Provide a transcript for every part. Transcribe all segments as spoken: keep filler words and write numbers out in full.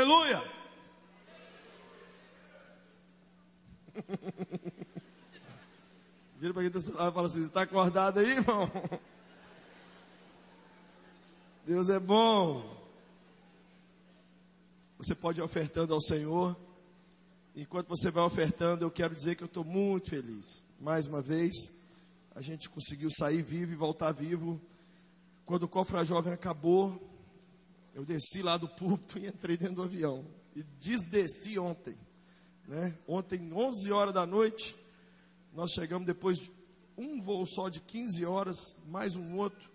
Aleluia! Vira para quem está do seu lado e fala assim: está acordado aí, irmão? Deus é bom. Você pode ir ofertando ao Senhor. Enquanto você vai ofertando, eu quero dizer que eu estou muito feliz. Mais uma vez, a gente conseguiu sair vivo e voltar vivo. Quando o Cofra Jovem acabou, eu desci lá do púlpito e entrei dentro do avião. E desdesci ontem, né? Ontem, onze horas da noite, nós chegamos depois de um voo só de quinze horas, mais um outro.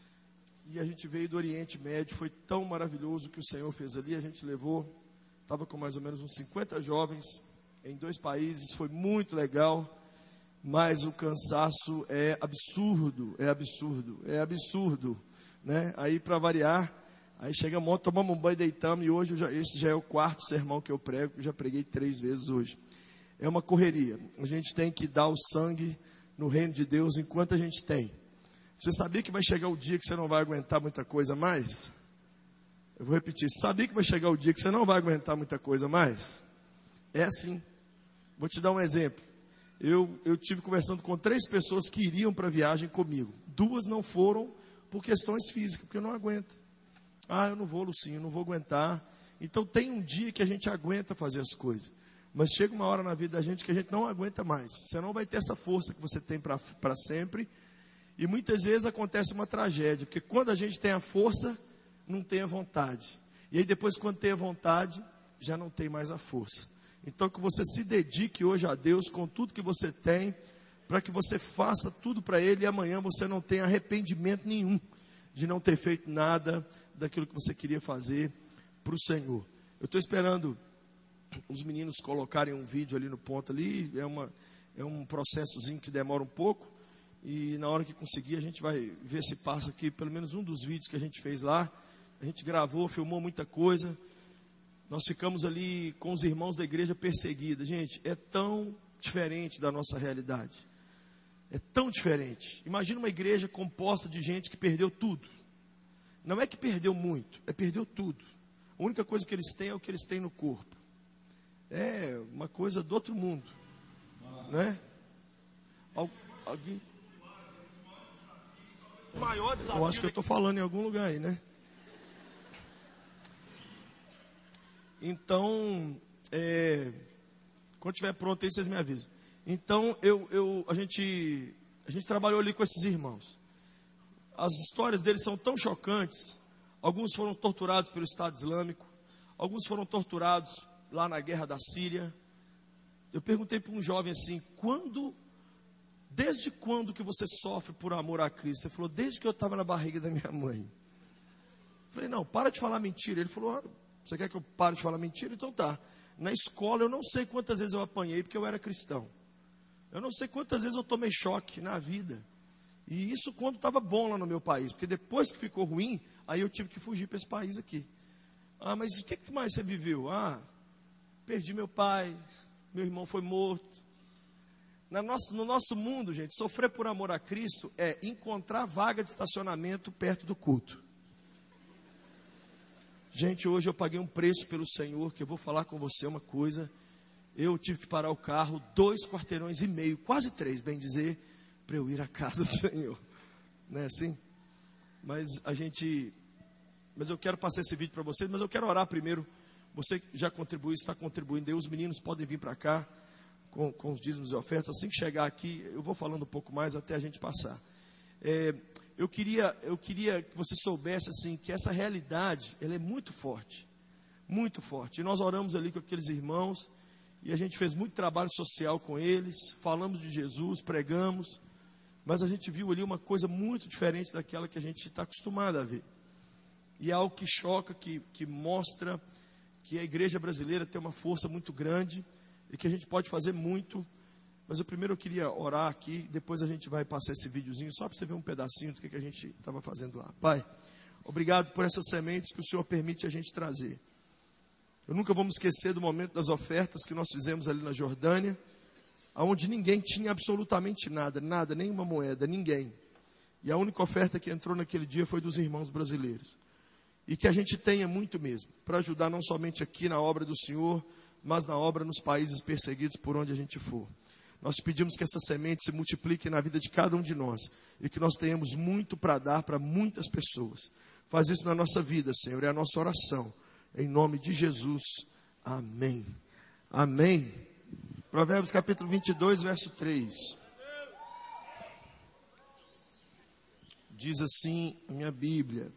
E a gente veio do Oriente Médio. Foi tão maravilhoso o que o Senhor fez ali. A gente levou, estava com mais ou menos uns cinquenta jovens em dois países. Foi muito legal. Mas o cansaço é absurdo, é absurdo, é absurdo, né? Aí, para variar, aí chegamos ontem, tomamos um banho, deitamos. E hoje, já, esse já é o quarto sermão que eu prego. Eu já preguei três vezes hoje. É uma correria. A gente tem que dar o sangue no reino de Deus enquanto a gente tem. Você sabia que vai chegar o dia que você não vai aguentar muita coisa mais? Eu vou repetir. Sabia que vai chegar o dia que você não vai aguentar muita coisa mais? É assim. Vou te dar um exemplo. Eu, eu tive conversando com três pessoas que iriam para a viagem comigo. Duas não foram por questões físicas, porque eu não aguento. Ah, eu não vou, Lucinho, eu não vou aguentar. Então tem um dia que a gente aguenta fazer as coisas. Mas chega uma hora na vida da gente que a gente não aguenta mais. Você não vai ter essa força que você tem para sempre. E muitas vezes acontece uma tragédia, porque quando a gente tem a força, não tem a vontade. E aí depois, quando tem a vontade, já não tem mais a força. Então que você se dedique hoje a Deus com tudo que você tem, para que você faça tudo para Ele e amanhã você não tenha arrependimento nenhum de não ter feito nada daquilo que você queria fazer para o Senhor. Eu estou esperando os meninos colocarem um vídeo ali no ponto ali, é, uma, é um processozinho que demora um pouco. E na hora que conseguir, a gente vai ver se passa aqui, pelo menos um dos vídeos que a gente fez lá. A gente gravou, filmou muita coisa. Nós ficamos ali com os irmãos da igreja perseguida. Gente, é tão diferente da nossa realidade. É tão diferente. Imagina uma igreja composta de gente que perdeu tudo. Não é que perdeu muito, é perdeu tudo. A única coisa que eles têm é o que eles têm no corpo. É uma coisa do outro mundo, né? Alguém... Maior desafio. Eu acho que eu estou falando em algum lugar aí, né? Então, é, quando estiver pronto aí, vocês me avisam. Então, eu, eu, a, gente, a gente trabalhou ali com esses irmãos. As histórias deles são tão chocantes. Alguns foram torturados pelo Estado Islâmico. Alguns foram torturados lá na guerra da Síria. Eu perguntei para um jovem assim: quando... Desde quando que você sofre por amor a Cristo? Ele falou: desde que eu estava na barriga da minha mãe. Eu falei: não, para de falar mentira. Ele falou: ah, você quer que eu pare de falar mentira? Então tá. Na escola eu não sei quantas vezes eu apanhei porque eu era cristão. Eu não sei quantas vezes eu tomei choque na vida. E isso quando estava bom lá no meu país. Porque depois que ficou ruim, aí eu tive que fugir para esse país aqui. Ah, mas o que mais você viveu? Ah, perdi meu pai, meu irmão foi morto. No nosso, no nosso mundo, gente, sofrer por amor a Cristo é encontrar vaga de estacionamento perto do culto. Gente, hoje eu paguei um preço pelo Senhor, que eu vou falar com você uma coisa. Eu tive que parar o carro dois quarteirões e meio, quase três, bem dizer, para eu ir à casa do Senhor. Não é assim? Mas a gente... Mas eu quero passar esse vídeo para vocês, mas eu quero orar primeiro. Você já contribuiu, está contribuindo. Os meninos podem vir para cá. Com, com os dízimos e ofertas. Assim que chegar aqui, eu vou falando um pouco mais até a gente passar. É, eu, queria, eu queria que você soubesse assim, que essa realidade, ela é muito forte. Muito forte. E nós oramos ali com aqueles irmãos, e a gente fez muito trabalho social com eles, falamos de Jesus, pregamos, mas a gente viu ali uma coisa muito diferente daquela que a gente está acostumado a ver. E é algo que choca, que, que mostra que a igreja brasileira tem uma força muito grande, e que a gente pode fazer muito. Mas eu primeiro eu queria orar aqui, depois a gente vai passar esse videozinho, só para você ver um pedacinho do que, que a gente estava fazendo lá. Pai, obrigado por essas sementes que o Senhor permite a gente trazer. Eu nunca vou me esquecer do momento das ofertas que nós fizemos ali na Jordânia, onde ninguém tinha absolutamente nada, nada, nenhuma moeda, ninguém. E a única oferta que entrou naquele dia foi dos irmãos brasileiros. E que a gente tenha muito mesmo, para ajudar não somente aqui na obra do Senhor, mas na obra nos países perseguidos por onde a gente for. Nós te pedimos que essa semente se multiplique na vida de cada um de nós, e que nós tenhamos muito para dar para muitas pessoas. Faz isso na nossa vida, Senhor, é a nossa oração. Em nome de Jesus, amém. Amém. Provérbios capítulo vinte e dois, verso três. Diz assim a minha Bíblia: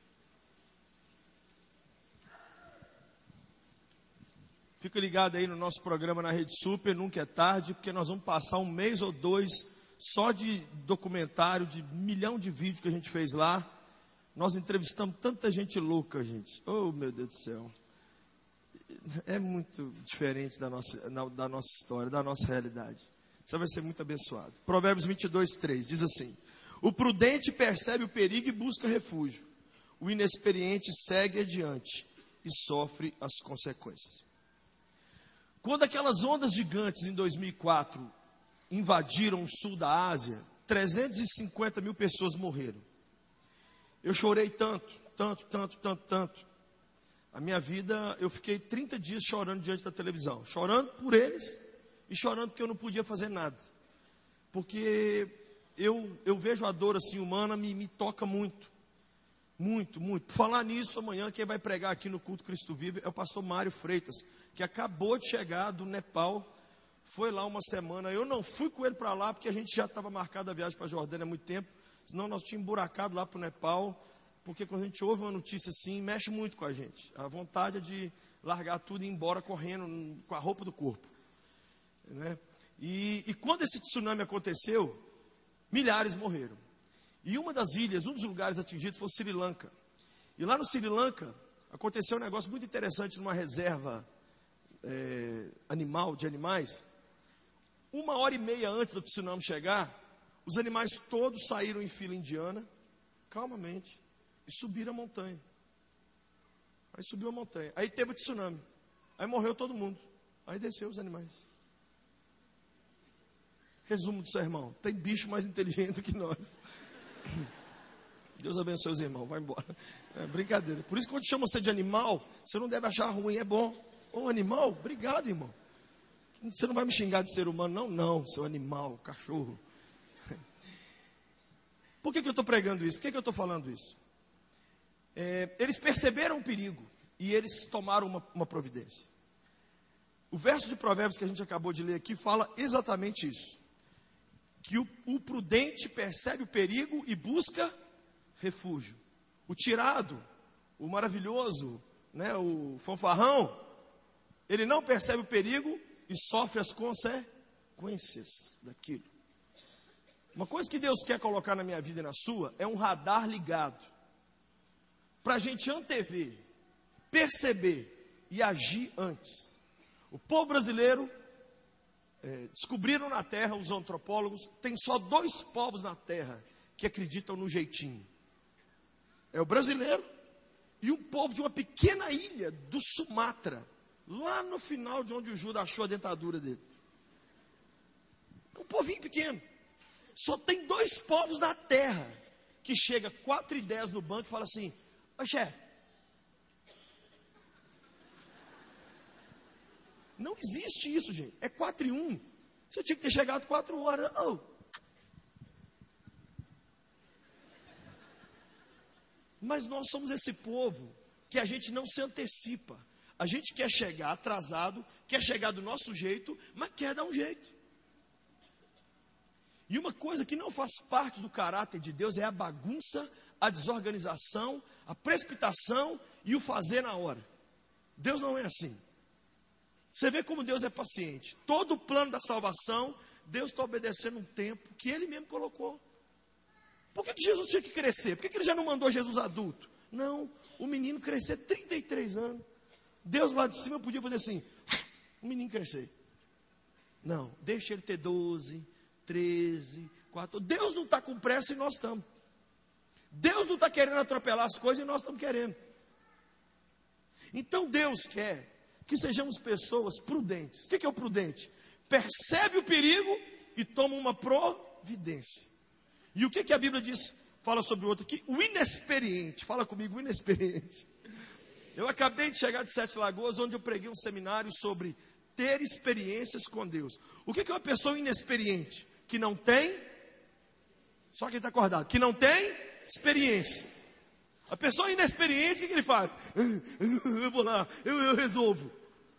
fica ligado aí no nosso programa na Rede Super, nunca é tarde, porque nós vamos passar um mês ou dois só de documentário, de milhão de vídeos que a gente fez lá. Nós entrevistamos tanta gente louca, gente. Oh, meu Deus do céu. É muito diferente da nossa, da nossa história, da nossa realidade. Você vai ser muito abençoado. Provérbios vinte e dois, três, diz assim: o prudente percebe o perigo e busca refúgio. O inexperiente segue adiante e sofre as consequências. Quando aquelas ondas gigantes em dois mil e quatro invadiram o sul da Ásia, trezentas e cinquenta mil pessoas morreram. Eu chorei tanto, tanto, tanto, tanto, tanto. A minha vida, eu fiquei trinta dias chorando diante da televisão. Chorando por eles e chorando porque eu não podia fazer nada. Porque eu, eu vejo a dor assim humana, me, me toca muito. Muito, muito. Por falar nisso, amanhã quem vai pregar aqui no Culto Cristo Vive é o pastor Mário Freitas, que acabou de chegar do Nepal, foi lá uma semana. Eu não fui com ele para lá, porque a gente já estava marcado a viagem para a Jordânia há muito tempo, senão nós tínhamos emburacado lá para o Nepal, porque quando a gente ouve uma notícia assim, mexe muito com a gente. A vontade é de largar tudo e ir embora correndo com a roupa do corpo, né? E, e quando esse tsunami aconteceu, milhares morreram. E uma das ilhas, um dos lugares atingidos foi o Sri Lanka. E lá no Sri Lanka, aconteceu um negócio muito interessante numa reserva é, animal, de animais. Uma hora e meia antes do tsunami chegar, os animais todos saíram em fila indiana, calmamente, e subiram a montanha. Aí subiu a montanha. Aí teve o tsunami. Aí morreu todo mundo. Aí desceu os animais. Resumo do sermão: tem bicho mais inteligente que nós. Deus abençoe os irmãos, vai embora. É brincadeira. Por isso, quando chama você de animal, você não deve achar ruim, é bom. Ô, animal, obrigado, irmão. Você não vai me xingar de ser humano, não? Não, seu animal, cachorro. Por que, que eu estou pregando isso? Por que, que eu estou falando isso? É, eles perceberam o perigo e eles tomaram uma, uma providência. O verso de Provérbios que a gente acabou de ler aqui fala exatamente isso. Que o, o prudente percebe o perigo e busca refúgio. O tirado, o maravilhoso, né, o fanfarrão, ele não percebe o perigo e sofre as consequências daquilo. Uma coisa que Deus quer colocar na minha vida e na sua é um radar ligado, para a gente antever, perceber e agir antes. O povo brasileiro, é, descobriram na terra, os antropólogos, tem só dois povos na terra que acreditam no jeitinho. É o brasileiro e um povo de uma pequena ilha do Sumatra, lá no final de onde o Judas achou a dentadura dele. Um povinho pequeno. Só tem dois povos na terra que chega quatro e dez no banco e fala assim: ô chefe, não existe isso, gente. É quatro e um. Você tinha que ter chegado quatro horas. Oh. Mas nós somos esse povo que a gente não se antecipa. A gente quer chegar atrasado, quer chegar do nosso jeito, mas quer dar um jeito. E uma coisa que não faz parte do caráter de Deus é a bagunça, a desorganização, a precipitação e o fazer na hora. Deus não é assim. Você vê como Deus é paciente. Todo o plano da salvação, Deus está obedecendo um tempo que Ele mesmo colocou. Por que, que Jesus tinha que crescer? Por que, que Ele já não mandou Jesus adulto? Não, o menino crescer trinta e três anos. Deus lá de cima podia fazer assim, o menino crescer. Não, deixa ele ter doze, treze, quatorze. Deus não está com pressa e nós estamos. Deus não está querendo atropelar as coisas e nós estamos querendo. Então Deus quer que sejamos pessoas prudentes. O que é o prudente? Percebe o perigo e toma uma providência. E o que, que a Bíblia diz fala sobre o outro aqui, o inexperiente. Fala comigo, o inexperiente. Eu acabei de chegar de Sete Lagoas, onde eu preguei um seminário sobre ter experiências com Deus. O que é uma pessoa inexperiente? Que não tem, só quem está acordado, que não tem experiência. A pessoa inexperiente, o que, que ele faz? Eu vou lá, eu, eu resolvo.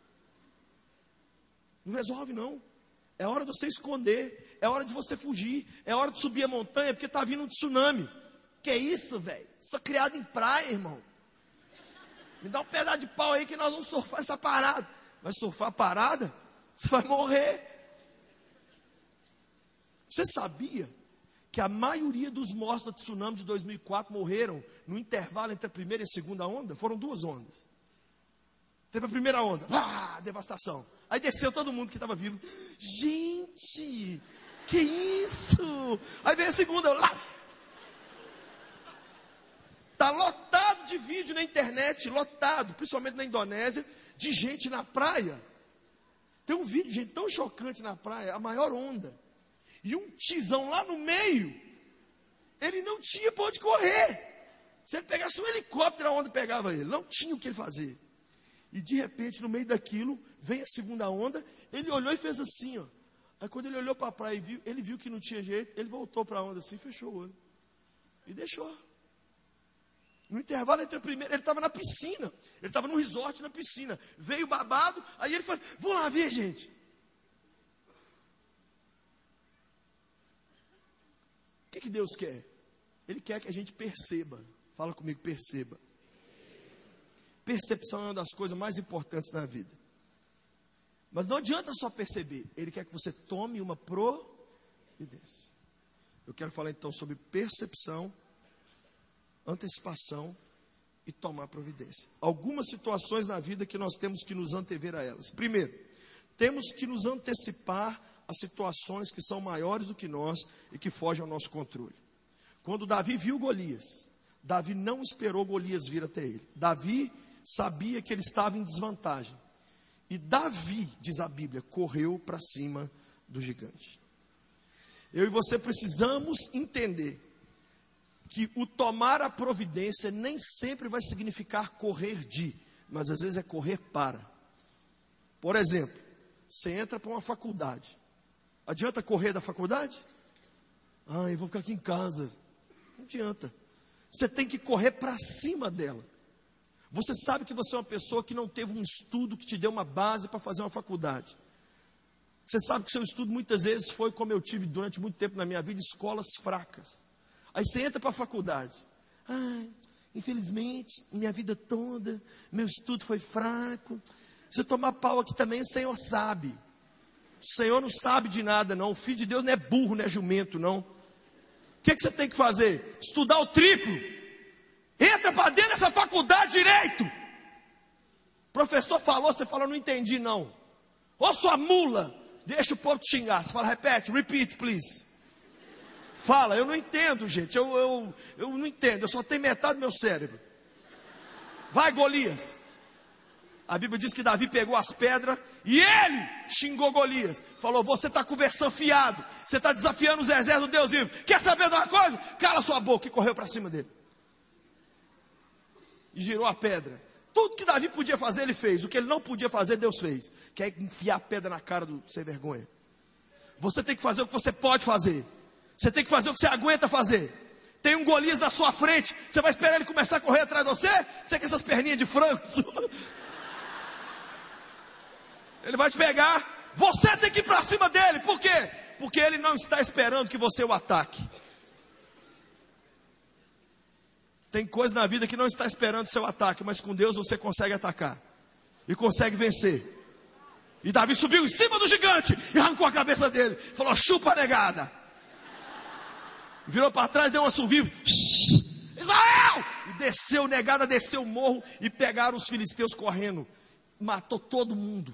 Não resolve não. É hora de você esconder, é hora de você fugir, é hora de subir a montanha, porque está vindo um tsunami. Que é isso, velho? Sou criado em praia, irmão. Me dá um pedaço de pau aí que nós vamos surfar essa parada. Vai surfar a parada? Você vai morrer. Você sabia que a maioria dos mortos do tsunami de dois mil e quatro morreram no intervalo entre a primeira e a segunda onda? Foram duas ondas. Teve a primeira onda, ah, devastação. Aí desceu todo mundo que estava vivo. Gente, que isso? Aí veio a segunda, lá. Está lotado de vídeo na internet, lotado, principalmente na Indonésia, de gente na praia. Tem um vídeo, gente, tão chocante na praia, a maior onda. E um tizão lá no meio, ele não tinha para onde correr. Se ele pegasse um helicóptero, a onda pegava ele. Não tinha o que ele fazer. E de repente, no meio daquilo, vem a segunda onda, ele olhou e fez assim, ó. Aí quando ele olhou para a praia e viu, ele viu que não tinha jeito, ele voltou para a onda assim, fechou o olho. E deixou. No intervalo entre a primeira, ele estava na piscina. Ele estava no resort na piscina. Veio babado, aí ele falou, vou lá ver, gente. O que, que Deus quer? Ele quer que a gente perceba. Fala comigo, perceba. Percepção é uma das coisas mais importantes na vida. Mas não adianta só perceber. Ele quer que você tome uma providência. Eu quero falar então sobre percepção, antecipação e tomar providência. Algumas situações na vida que nós temos que nos antever a elas. Primeiro, temos que nos antecipar a situações que são maiores do que nós e que fogem ao nosso controle. Quando Davi viu Golias, Davi não esperou Golias vir até ele. Davi sabia que ele estava em desvantagem. E Davi, diz a Bíblia, correu para cima do gigante. Eu e você precisamos entender que o tomar a providência nem sempre vai significar correr de, mas às vezes é correr para. Por exemplo, você entra para uma faculdade. Adianta correr da faculdade? Ah, eu vou ficar aqui em casa. Não adianta. Você tem que correr para cima dela. Você sabe que você é uma pessoa que não teve um estudo que te deu uma base para fazer uma faculdade. Você sabe que o seu estudo muitas vezes foi, como eu tive durante muito tempo na minha vida, escolas fracas. Aí você entra para a faculdade. Ah, infelizmente, minha vida toda, meu estudo foi fraco. Se eu tomar pau aqui também, o Senhor sabe. O Senhor não sabe de nada, não. O Filho de Deus não é burro, não é jumento, não. O que, que você tem que fazer? Estudar o triplo. Entra para dentro dessa faculdade direito. O professor falou, você fala, não entendi, não. Ô sua mula, deixa o povo te xingar. Você fala, repete, repeat, please. Fala, eu não entendo, gente, eu, eu, eu não entendo, eu só tenho metade do meu cérebro. Vai, Golias. A Bíblia diz que Davi pegou as pedras e ele xingou Golias. Falou, você está conversando fiado, você está desafiando os exércitos do Deus vivo. Quer saber de uma coisa? Cala sua boca, e correu para cima dele. E girou a pedra. Tudo que Davi podia fazer, ele fez. O que ele não podia fazer, Deus fez. Que é enfiar a pedra na cara do sem vergonha. Você tem que fazer o que você pode fazer. Você tem que fazer o que você aguenta fazer. Tem um Golias na sua frente. Você vai esperar ele começar a correr atrás de você? Você com essas perninhas de frango. Ele vai te pegar. Você tem que ir para cima dele. Por quê? Porque ele não está esperando que você o ataque. Tem coisa na vida que não está esperando seu ataque, mas com Deus você consegue atacar. E consegue vencer. E Davi subiu em cima do gigante e arrancou a cabeça dele. Falou, chupa negada. Virou para trás, deu um assovio. Israel! E desceu, negada, desceu o morro e pegaram os filisteus correndo. Matou todo mundo.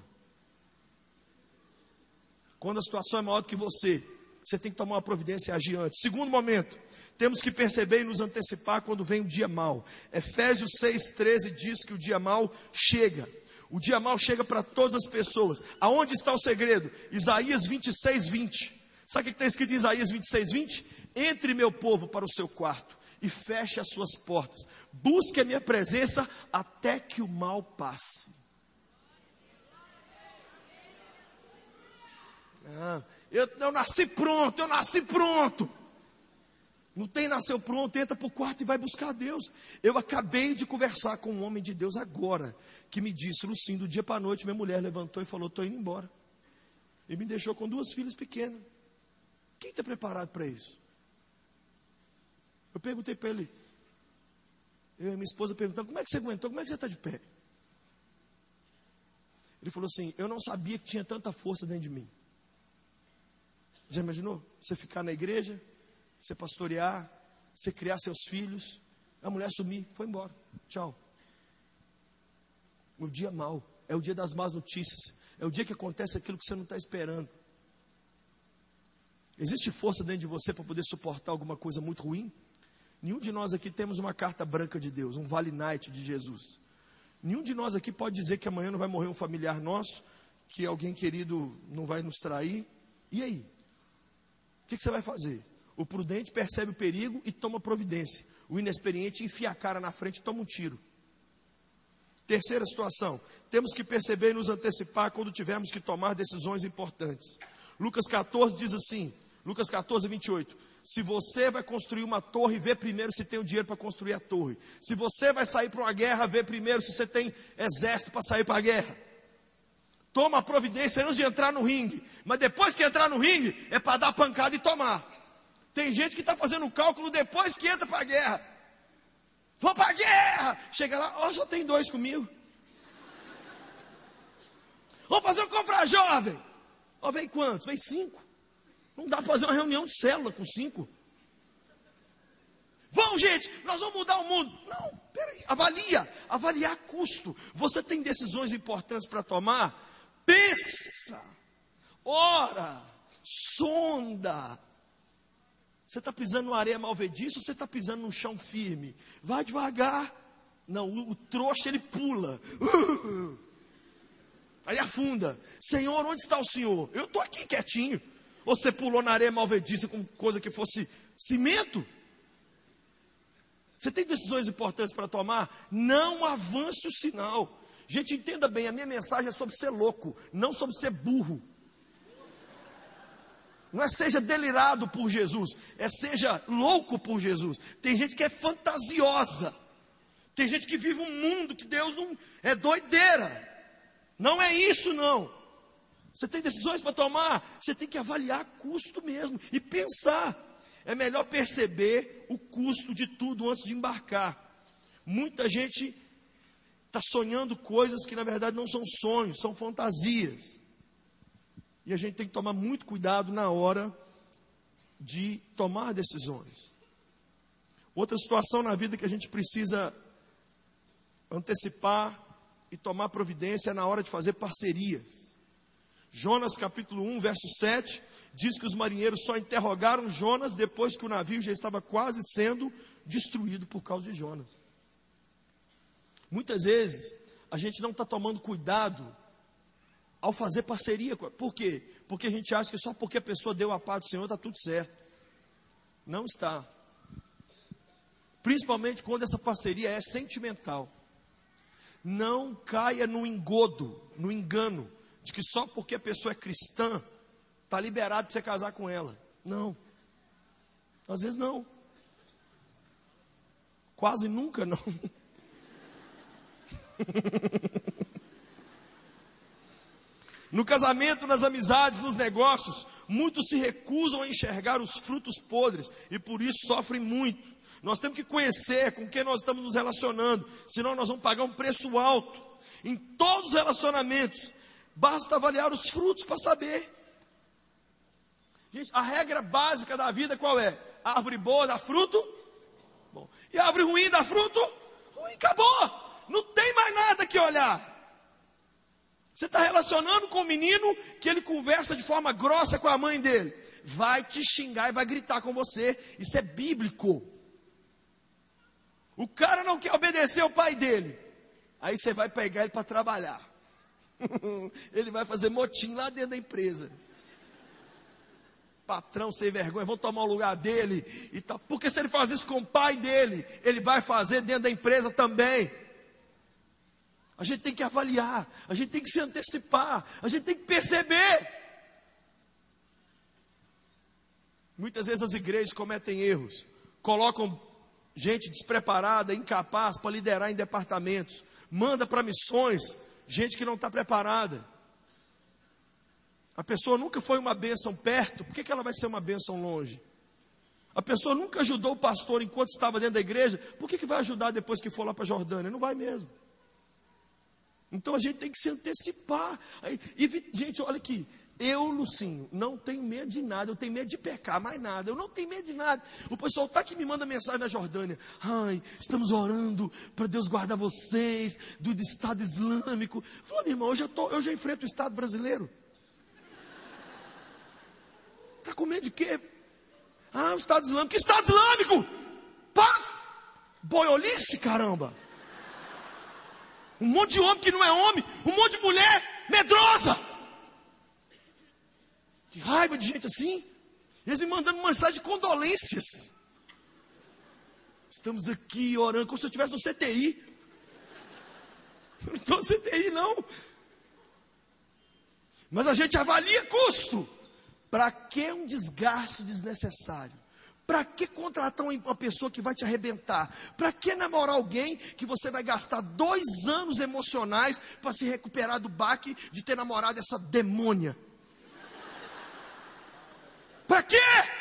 Quando a situação é maior do que você, você tem que tomar uma providência e agir antes. Segundo momento, temos que perceber e nos antecipar quando vem o dia mau. Efésios seis, treze diz que o dia mau chega. O dia mau chega para todas as pessoas. Aonde está o segredo? Isaías vinte e seis, vinte. Sabe o que está escrito em Isaías vinte e seis, vinte? Entre meu povo para o seu quarto e feche as suas portas. Busque a minha presença até que o mal passe. Ah, eu, eu nasci pronto, eu nasci pronto. Não tem nasceu pronto, entra para o quarto e vai buscar a Deus. Eu acabei de conversar com um homem de Deus agora, que me disse, Lucinho, do dia para a noite, minha mulher levantou e falou, estou indo embora. E me deixou com duas filhas pequenas. Quem está preparado para isso? Eu perguntei para ele, eu e minha esposa perguntando, como é que você aguentou, como é que você está de pé? Ele falou assim, eu não sabia que tinha tanta força dentro de mim. Já imaginou? Você ficar na igreja, você pastorear, você criar seus filhos, a mulher sumir, foi embora, tchau. O dia mau, é o dia das más notícias, é o dia que acontece aquilo que você não está esperando. Existe força dentro de você para poder suportar alguma coisa muito ruim? Nenhum de nós aqui temos uma carta branca de Deus, um Vale Night de Jesus. Nenhum de nós aqui pode dizer que amanhã não vai morrer um familiar nosso, que alguém querido não vai nos trair. E aí? O que, que você vai fazer? O prudente percebe o perigo e toma providência. O inexperiente enfia a cara na frente e toma um tiro. Terceira situação, temos que perceber e nos antecipar quando tivermos que tomar decisões importantes. Lucas catorze diz assim, Lucas catorze, vinte e oito. Se você vai construir uma torre, vê primeiro se tem o dinheiro para construir a torre. Se você vai sair para uma guerra, vê primeiro se você tem exército para sair para a guerra. Toma a providência antes de entrar no ringue. Mas depois que entrar no ringue, é para dar pancada e tomar. Tem gente que está fazendo cálculo depois que entra para a guerra. Vou para a guerra! Chega lá, ó, oh, só tem dois comigo. Vamos fazer um confra jovem. Ó, oh, vem quantos? Vem cinco. Não dá para fazer uma reunião de célula com cinco. Vamos, gente, nós vamos mudar o mundo. Não, peraí, avalia, avaliar custo. Você tem decisões importantes para tomar? Pensa, ora, sonda. Você está pisando numa areia malvediça ou você está pisando num chão firme? Vai devagar. Não, o, o trouxa ele pula. Uh, aí afunda. Senhor, onde está o Senhor? Eu estou aqui quietinho. Ou você pulou na areia malvediça com coisa que fosse cimento? Você tem decisões importantes para tomar? Não avance o sinal. Gente, entenda bem, a minha mensagem é sobre ser louco, não sobre ser burro. Não é seja delirado por Jesus, é seja louco por Jesus. Tem gente que é fantasiosa. Tem gente que vive um mundo que Deus não... É doideira. Não é isso não. Você tem decisões para tomar, você tem que avaliar custo mesmo e pensar. É melhor perceber o custo de tudo antes de embarcar. Muita gente está sonhando coisas que na verdade não são sonhos, são fantasias. E a gente tem que tomar muito cuidado na hora de tomar decisões. Outra situação na vida que a gente precisa antecipar e tomar providência é na hora de fazer parcerias. Jonas capítulo um, verso sete, diz que os marinheiros só interrogaram Jonas depois que o navio já estava quase sendo destruído por causa de Jonas. Muitas vezes a gente não está tomando cuidado ao fazer parceria. Por quê? Porque a gente acha que só porque a pessoa deu a paz do Senhor está tudo certo. Não está. Principalmente quando essa parceria é sentimental. Não caia no engodo, no engano, de que só porque a pessoa é cristã, está liberado para você casar com ela. Não. Às vezes não. Quase nunca não. No casamento, nas amizades, nos negócios, muitos se recusam a enxergar os frutos podres e por isso sofrem muito. Nós temos que conhecer com quem nós estamos nos relacionando, senão nós vamos pagar um preço alto. Em todos os relacionamentos, basta avaliar os frutos para saber. Gente, a regra básica da vida qual é? A árvore boa dá fruto? Bom. E a árvore ruim dá fruto? Ruim, acabou. Não tem mais nada que olhar. Você está relacionando com um menino que ele conversa de forma grossa com a mãe dele. Vai te xingar e vai gritar com você. Isso é bíblico. O cara não quer obedecer ao pai dele. Aí você vai pegar ele para trabalhar. Ele vai fazer motim lá dentro da empresa. patrão sem vergonha, vão tomar o lugar dele e tal. Porque se ele faz isso com o pai dele, ele vai fazer dentro da empresa também. A gente tem que avaliar, a gente tem que se antecipar, a gente tem que perceber. Muitas vezes as igrejas cometem erros, colocam gente despreparada, incapaz para liderar em departamentos, manda para missões gente que não está preparada. A pessoa nunca foi uma bênção perto, por que que ela vai ser uma bênção longe? A pessoa nunca ajudou o pastor enquanto estava dentro da igreja, por que que vai ajudar depois que for lá para a Jordânia? Não vai mesmo. Então a gente tem que se antecipar. E, gente, olha aqui, eu, Lucinho, não tenho medo de nada, eu tenho medo de pecar, mais nada, eu não tenho medo de nada. O pessoal está que me manda mensagem na Jordânia, ai, estamos orando para Deus guardar vocês do Estado Islâmico. Falou, meu irmão, eu já, tô, eu já enfrento o Estado brasileiro. Está com medo de quê? Ah, o Estado Islâmico. Que Estado Islâmico? Para! Boiolice, caramba! Um monte de homem que não é homem, um monte de mulher medrosa. Que raiva de gente assim. Eles me mandando mensagem de condolências. Estamos aqui orando como se eu estivesse no C T I. Eu não estou no C T I não. Mas a gente avalia custo. Para que um desgaste desnecessário? Para que contratar uma pessoa que vai te arrebentar? Para que namorar alguém que você vai gastar dois anos emocionais para se recuperar do baque de ter namorado essa demônia? Para quê?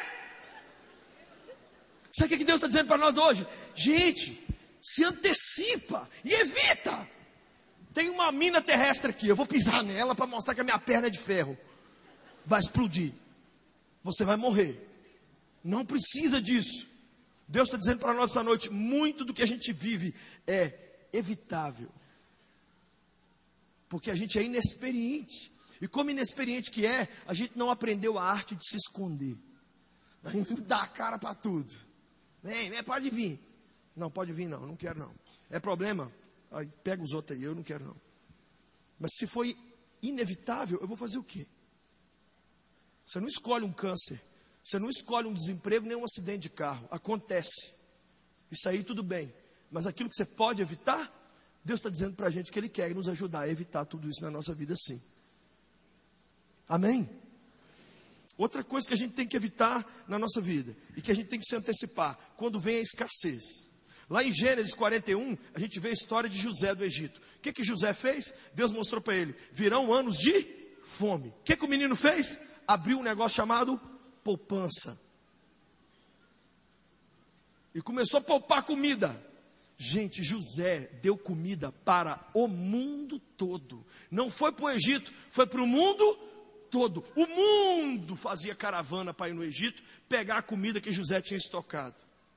Sabe o que Deus está dizendo para nós hoje? Gente, se antecipa e evita. Tem uma mina terrestre aqui, eu vou pisar nela para mostrar que a minha perna é de ferro. Vai explodir. Você vai morrer. Não precisa disso. Deus está dizendo para nós essa noite, muito do que a gente vive é evitável. Porque a gente é inexperiente. E como inexperiente que é, a gente não aprendeu a arte de se esconder. A gente dá a cara para tudo. Vem, vem, pode vir. Não, pode vir não, não quero não. É problema? Aí pega os outros aí, eu não quero não. Mas se foi inevitável, eu vou fazer o quê? Você não escolhe um câncer, você não escolhe um desemprego, nem um acidente de carro. Acontece. Isso aí tudo bem. Mas aquilo que você pode evitar, Deus está dizendo para a gente que Ele quer nos ajudar a evitar tudo isso na nossa vida sim. Amém? Outra coisa que a gente tem que evitar na nossa vida, e que a gente tem que se antecipar, quando vem a escassez. Lá em Gênesis quarenta e um, a gente vê a história de José do Egito. O que que José fez? Deus mostrou para ele, virão anos de fome. O que que o menino fez? Abriu um negócio chamado poupança. E começou a poupar comida. Gente, José deu comida para o mundo todo. Não foi para o Egito, foi para o mundo todo. O mundo fazia caravana para ir no Egito, pegar a comida que José tinha estocado.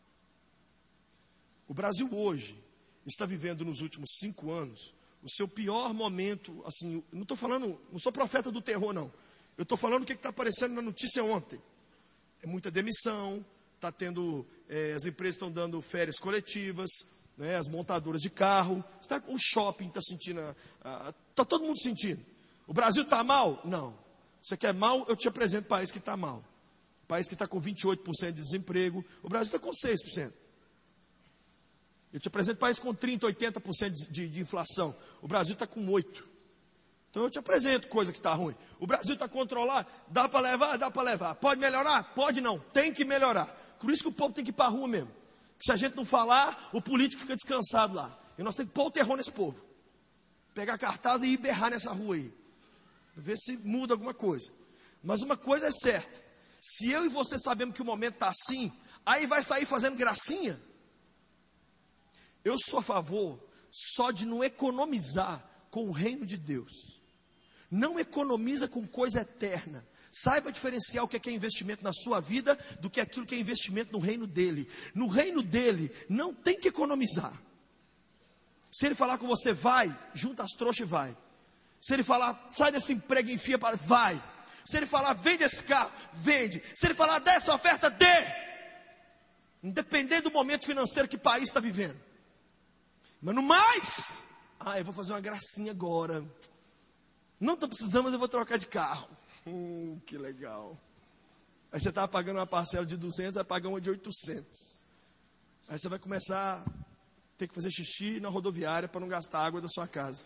O Brasil hoje está vivendo nos últimos cinco anos o seu pior momento. Assim, não estou falando, não sou profeta do terror não. Eu estou falando o que está aparecendo na notícia ontem. É muita demissão, está tendo, é, as empresas estão dando férias coletivas, né, as montadoras de carro, está, o shopping está sentindo, está todo mundo sentindo. O Brasil está mal? Não. Você quer mal? Eu te apresento o país que está mal. O país que está com vinte e oito por cento de desemprego, o Brasil está com seis por cento. Eu te apresento o país com trinta, oitenta por cento de, de, de inflação, o Brasil está com oito por cento. Então eu te apresento coisa que está ruim. O Brasil está controlado, dá para levar, dá para levar. Pode melhorar? Pode não, tem que melhorar. Por isso que o povo tem que ir para a rua mesmo. Que se a gente não falar, o político fica descansado lá. E nós temos que pôr o terror nesse povo. Pegar cartaz e ir berrar nessa rua aí. Ver se muda alguma coisa. Mas uma coisa é certa. Se eu e você sabemos que o momento está assim, aí vai sair fazendo gracinha. Eu sou a favor só de não economizar com o reino de Deus. Não economiza com coisa eterna. Saiba diferenciar o que é investimento na sua vida do que aquilo que é investimento no reino dele. No reino dele, não tem que economizar. Se ele falar com você, vai, junta as trouxas e vai. Se ele falar, sai desse emprego e enfia para, vai. Se ele falar, vende esse carro, vende. Se ele falar, dê essa oferta, dê. Independente do momento financeiro que o país está vivendo. Mas no mais, ah, eu vou fazer uma gracinha agora. Não estou precisando, mas eu vou trocar de carro. Hum, que legal. Aí você estava pagando uma parcela de duzentos, vai pagar uma de oitocentos. Aí você vai começar a ter que fazer xixi na rodoviária para não gastar água da sua casa.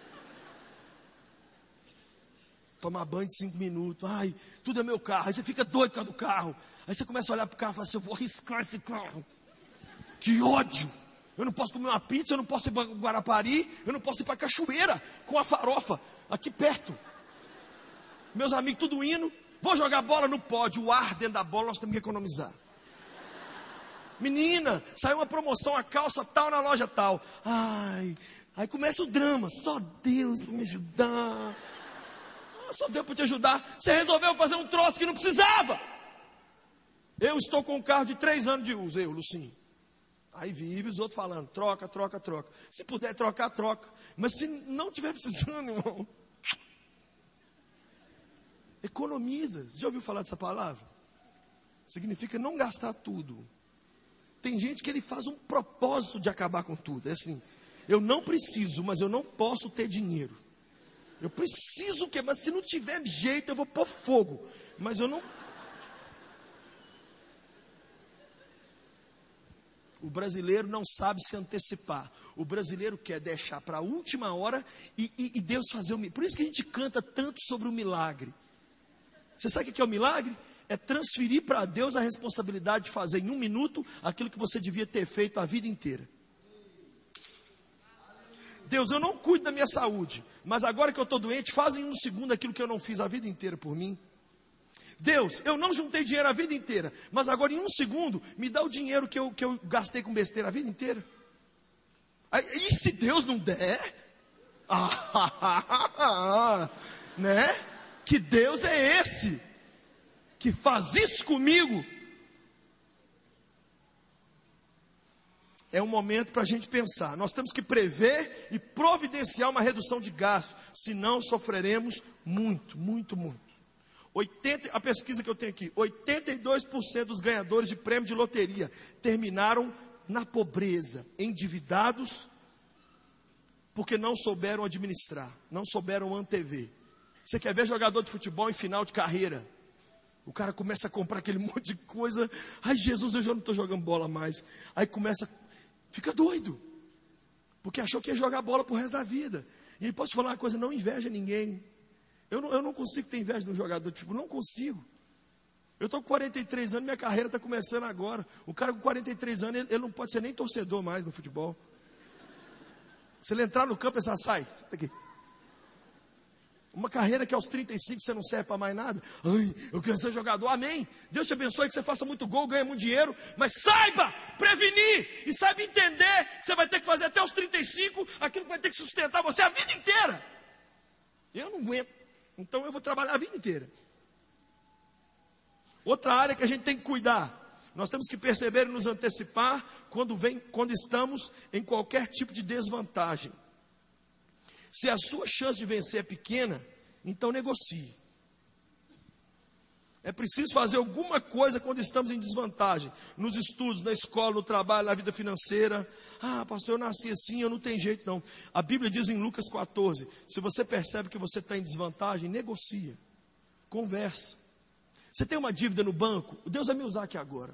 Tomar banho de cinco minutos. Ai, tudo é meu carro. Aí você fica doido por causa do carro. Aí você começa a olhar para o carro e fala assim, eu vou arriscar esse carro. Que ódio. Eu não posso comer uma pizza, eu não posso ir para Guarapari, eu não posso ir para Cachoeira com a farofa, aqui perto. Meus amigos tudo indo. Vou jogar bola? Não pode. O ar dentro da bola nós temos que economizar. Menina, saiu uma promoção, a calça tal na loja tal. Ai, aí começa o drama. Só Deus para me ajudar. Ah, só Deus para te ajudar. Você resolveu fazer um troço que não precisava. Eu estou com um carro de três anos de uso, eu, Lucinho. Aí vive os outros falando, troca, troca, troca. Se puder trocar, troca. Mas se não tiver precisando, irmão, economiza. Você já ouviu falar dessa palavra? Significa não gastar tudo. Tem gente que ele faz um propósito de acabar com tudo. É assim, eu não preciso, mas eu não posso ter dinheiro. Eu preciso que, mas se não tiver jeito, eu vou pôr fogo. Mas eu não... O brasileiro não sabe se antecipar. O brasileiro quer deixar para a última hora e, e, e Deus fazer o milagre. Por isso que a gente canta tanto sobre o milagre. Você sabe o que é o milagre? É transferir para Deus a responsabilidade de fazer em um minuto aquilo que você devia ter feito a vida inteira. Deus, eu não cuido da minha saúde, mas agora que eu estou doente, faz em um segundo aquilo que eu não fiz a vida inteira por mim. Deus, eu não juntei dinheiro a vida inteira, mas agora em um segundo, me dá o dinheiro que eu, que eu gastei com besteira a vida inteira. Aí, e se Deus não der? Ah, né? Que Deus é esse que faz isso comigo? É um momento para a gente pensar. Nós temos que prever e providenciar uma redução de gastos, senão sofreremos muito, muito, muito. oitenta, a pesquisa que eu tenho aqui, oitenta e dois por cento dos ganhadores de prêmio de loteria terminaram na pobreza, endividados, porque não souberam administrar, não souberam antever. Você quer ver jogador de futebol em final de carreira? O cara começa a comprar aquele monte de coisa. Ai, Jesus, eu já não estou jogando bola mais. Aí começa, fica doido, porque achou que ia jogar bola pro resto da vida. E ele pode te falar uma coisa, não inveja ninguém. Eu não, eu não consigo ter inveja de um jogador de futebol, não consigo. Eu estou com quarenta e três anos, minha carreira está começando agora. O cara com quarenta e três anos, ele, ele não pode ser nem torcedor mais no futebol. Se ele entrar no campo, ele sai, sai daqui. Uma carreira que aos trinta e cinco você não serve para mais nada. Ai, eu quero ser jogador, amém. Deus te abençoe, que você faça muito gol, ganhe muito dinheiro. Mas saiba prevenir e saiba entender que você vai ter que fazer até os trinta e cinco aquilo que vai ter que sustentar você a vida inteira. Eu não aguento. Então eu vou trabalhar a vida inteira. Outra área que a gente tem que cuidar. Nós temos que perceber e nos antecipar quando, vem, quando estamos em qualquer tipo de desvantagem. Se a sua chance de vencer é pequena, então negocie. É preciso fazer alguma coisa quando estamos em desvantagem. Nos estudos, na escola, no trabalho, na vida financeira. Ah, pastor, eu nasci assim, eu não tenho jeito não. A Bíblia diz em Lucas quatorze, se você percebe que você está em desvantagem, negocia. Conversa. Você tem uma dívida no banco? Deus vai me usar aqui agora.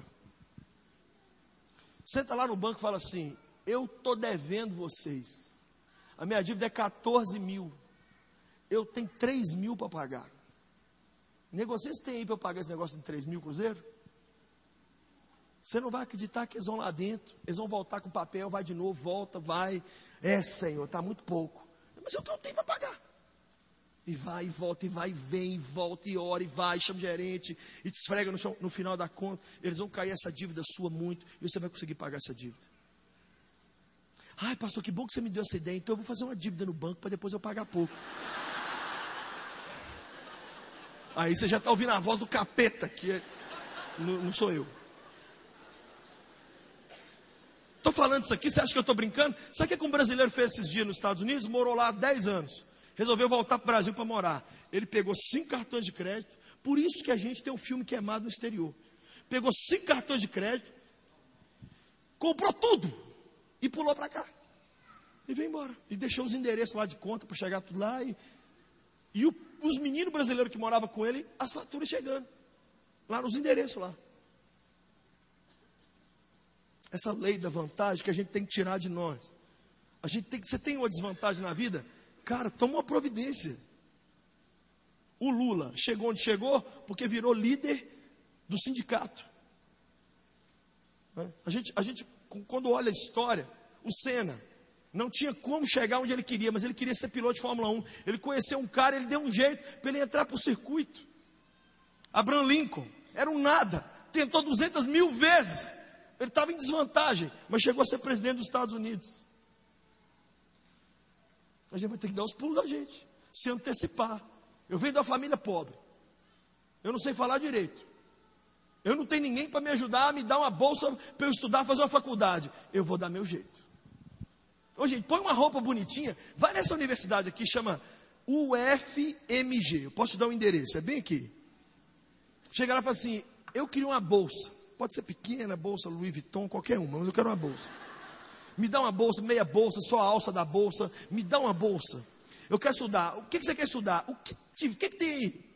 Senta lá no banco e fala assim, eu estou devendo vocês. A minha dívida é quatorze mil. Eu tenho três mil para pagar. Negocia se tem aí para eu pagar esse negócio de três mil cruzeiro? Você não vai acreditar que eles vão lá dentro. Eles vão voltar com o papel, vai de novo, volta, vai. É, Senhor, está muito pouco. Mas eu não tenho para pagar. E vai, e volta, e vai, e vem, e volta, e ora, e vai, chama o gerente, e te esfrega no chão, no final da conta. Eles vão cair essa dívida sua muito, e você vai conseguir pagar essa dívida. Ai, pastor, que bom que você me deu essa ideia. Então eu vou fazer uma dívida no banco para depois eu pagar pouco. Aí você já está ouvindo a voz do capeta, que é, não, não sou eu. Estou falando isso aqui, você acha que eu estou brincando? Sabe o que um brasileiro fez esses dias nos Estados Unidos? Morou lá há dez anos. Resolveu voltar para o Brasil para morar. Ele pegou cinco cartões de crédito. Por isso que a gente tem um filme queimado no exterior. Pegou cinco cartões de crédito. Comprou tudo. E pulou para cá. E veio embora. E deixou os endereços lá de conta para chegar tudo lá. E, e o, os meninos brasileiros que moravam com ele, as faturas chegando. Lá nos endereços lá. Essa lei da vantagem que a gente tem que tirar de nós. A gente tem que, você tem uma desvantagem na vida? Cara, toma uma providência. O Lula chegou onde chegou porque virou líder do sindicato. A gente, a gente, quando olha a história, o Senna não tinha como chegar onde ele queria, mas ele queria ser piloto de Fórmula um. Ele conheceu um cara, ele deu um jeito para ele entrar para o circuito. Abraham Lincoln era um nada, tentou duzentas mil vezes. Ele estava em desvantagem, mas chegou a ser presidente dos Estados Unidos. A gente vai ter que dar os pulos da gente, se antecipar. Eu venho da família pobre. Eu não sei falar direito. Eu não tenho ninguém para me ajudar a me dar uma bolsa para eu estudar, fazer uma faculdade. Eu vou dar meu jeito. Ô, gente, põe uma roupa bonitinha. Vai nessa universidade aqui, chama U F M G. Eu posso te dar um endereço, é bem aqui. Chega lá e fala assim, eu queria uma bolsa. Pode ser pequena, bolsa Louis Vuitton, qualquer uma, mas eu quero uma bolsa. Me dá uma bolsa, meia bolsa, só a alça da bolsa. Me dá uma bolsa. Eu quero estudar. O que, que você quer estudar? O que, o que, que tem aí?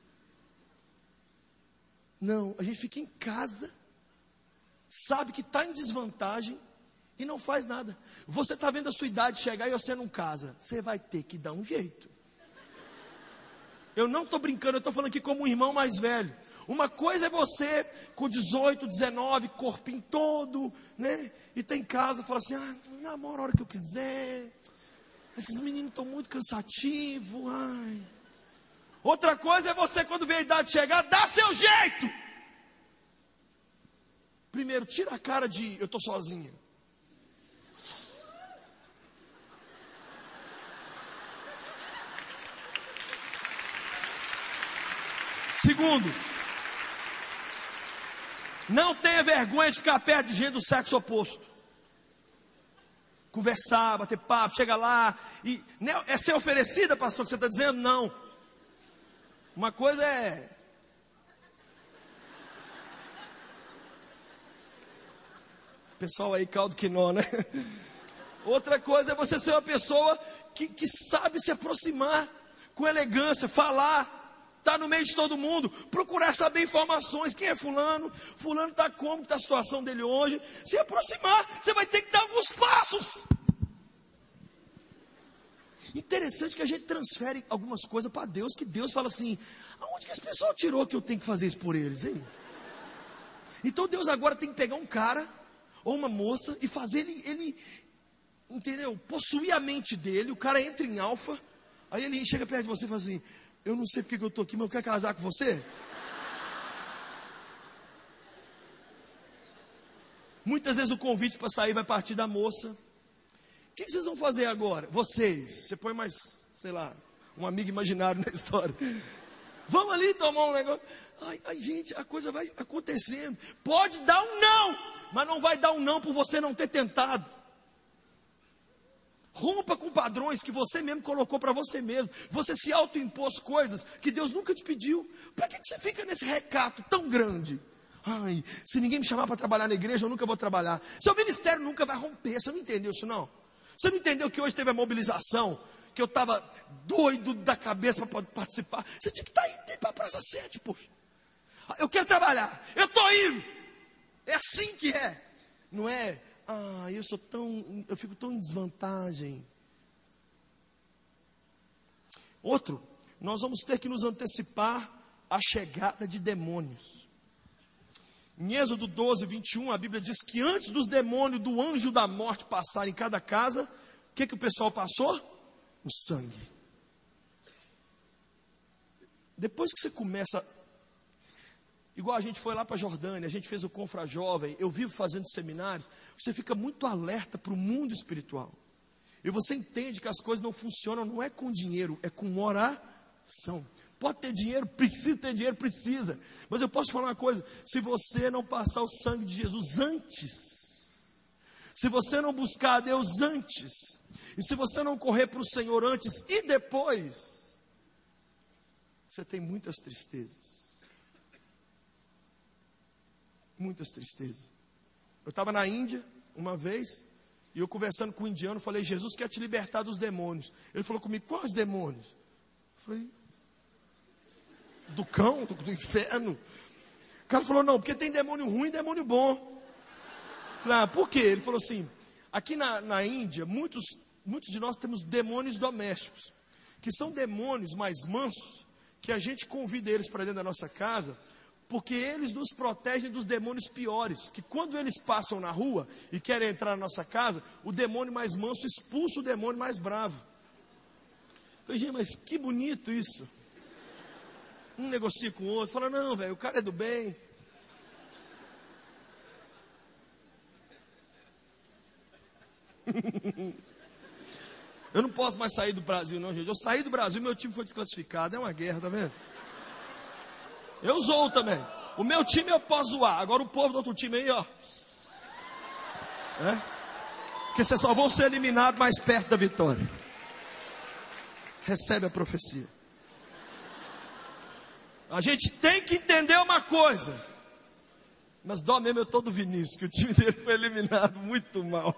Não, a gente fica em casa, sabe que está em desvantagem e não faz nada. Você está vendo a sua idade chegar e você não casa. Você vai ter que dar um jeito. Eu não estou brincando, eu estou falando aqui como um irmão mais velho. Uma coisa é você com dezoito, dezenove, corpinho todo, né? E tá em casa, fala assim, ah, namoro a hora que eu quiser. Esses meninos estão muito cansativos, ai. Outra coisa é você, quando vê a idade chegar, dá seu jeito. Primeiro, tira a cara de, eu estou sozinha. Segundo, não tenha vergonha de ficar perto de gente do sexo oposto. Conversar, bater papo, chega lá. E, né, é ser oferecida, pastor, que você está dizendo? Não. Uma coisa é... Pessoal aí, caldo quinó, né? Outra coisa é você ser uma pessoa que, que sabe se aproximar com elegância, falar. Está no meio de todo mundo, procurar saber informações, quem é fulano, fulano está como, está a situação dele hoje, se aproximar, você vai ter que dar alguns passos. Interessante que a gente transfere algumas coisas para Deus, que Deus fala assim, aonde que esse pessoal tirou que eu tenho que fazer isso por eles, hein? Então Deus agora tem que pegar um cara, ou uma moça, e fazer ele, ele entendeu, possuir a mente dele, o cara entra em alfa, aí ele chega perto de você e fala assim, eu não sei porque que eu estou aqui, mas eu quero casar com você. Muitas vezes o convite para sair vai partir da moça. O que, que vocês vão fazer agora? Vocês, você põe mais, sei lá, um amigo imaginário na história. Vamos ali tomar um negócio. Ai, ai, gente, a coisa vai acontecendo. Pode dar um não, mas não vai dar um não por você não ter tentado. Rompa com padrões que você mesmo colocou para você mesmo. Você se autoimpôs coisas que Deus nunca te pediu. Para que você fica nesse recato tão grande? Ai, se ninguém me chamar para trabalhar na igreja, eu nunca vou trabalhar. Seu ministério nunca vai romper. Você não entendeu isso não? Você não entendeu que hoje teve a mobilização? Que eu estava doido da cabeça para participar. Você tinha que estar indo para a Praça sete, poxa. Eu quero trabalhar. Eu estou indo. É assim que é. Não é... Ah, eu sou tão, eu fico tão em desvantagem. Outro, nós vamos ter que nos antecipar à chegada de demônios. Em Êxodo doze, vinte e um, a Bíblia diz que antes dos demônios do anjo da morte passarem em cada casa, o que, que o pessoal passou? O sangue. Depois que você começa... Igual a gente foi lá para a Jordânia, a gente fez o Confra Jovem, eu vivo fazendo seminários, você fica muito alerta para o mundo espiritual. E você entende que as coisas não funcionam, não é com dinheiro, é com oração. Pode ter dinheiro, precisa ter dinheiro, precisa. Mas eu posso te falar uma coisa, se você não passar o sangue de Jesus antes, se você não buscar a Deus antes, e se você não correr para o Senhor antes e depois, você tem muitas tristezas. Muitas tristezas. Eu estava na Índia uma vez, e eu conversando com um indiano, falei, Jesus quer te libertar dos demônios. Ele falou comigo, quais demônios? Eu falei, do cão, do, do inferno. cara falou, não, porque tem demônio ruim e demônio bom. Falei, ah, por quê? Ele falou assim, aqui na, na Índia, muitos, muitos de nós temos demônios domésticos, que são demônios mais mansos, que a gente convida eles para dentro da nossa casa, porque eles nos protegem dos demônios piores, que quando eles passam na rua e querem entrar na nossa casa, o demônio mais manso expulsa o demônio mais bravo. Eu falei, gente, mas que bonito isso. Um negocia com o outro, fala, não, velho, o cara é do bem. Eu não posso mais sair do Brasil, não, gente. Eu saí do Brasil, meu time foi desclassificado. É uma guerra, tá vendo? Eu zoo também. O meu time eu posso zoar. Agora o povo do outro time aí, ó. É? Porque vocês só vão ser eliminados mais perto da vitória. Recebe a profecia. A gente tem que entender uma coisa. Mas dó mesmo eu tô do Vinícius, que o time dele foi eliminado muito mal.